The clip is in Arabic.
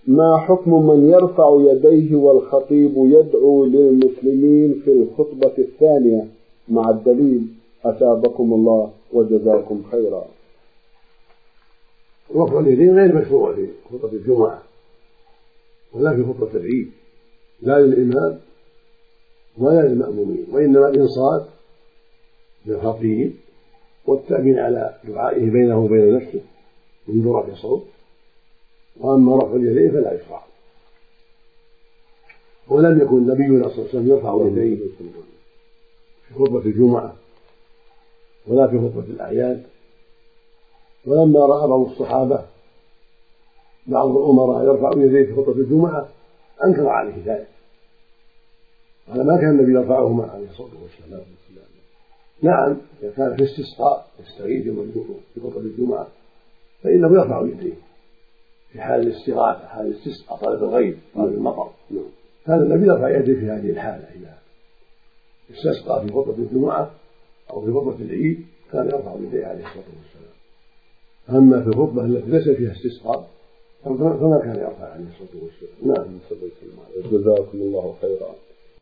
ما حكم من يرفع يديه والخطيب يدعو للمسلمين في الخطبة الثانية مع الدليل؟ أثابكم الله وجزاكم خيرا. رفع اليدين غير مشروع في خطبة الجمعة ولا في خطبة العيد، لا للإمام ولا للمأمومين، وإنما الإنصات للخطيب والتأمين على دعائه بينه وبين نفسه من ذرة صوت. وأما رفع اليدين فلا يشرع، ولم يكن نبينا صلى الله عليه وسلم يرفع يديه في خطبة الجمعة ولا في خطبة الأعياد. ولما رأى بعض الصحابة بعض الأمراء يرفع يديه في خطبة الجمعة أنكر عليه ذلك، هذا ما كان النبي يرفعهما عليه الصلاة والسلام. نعم إذا كان في استسقاء يستغيث في خطبة الجمعة فإنه يرفع يديه في حال الاستغاثة، حال الاستسقاء، طلب الغيث، طلب المطر، كان النبي يرفع يديه في هذه الحالة إذا استسقى في خطبة الجمعة أو في خطبة العيد كان يرفع يديه عليه الصلاة والسلام. أما في الخطبة التي ليس فيها استسقاء فما كان يرفع عليه الصلاة والسلام. نعم. جزاكم الله خيرا.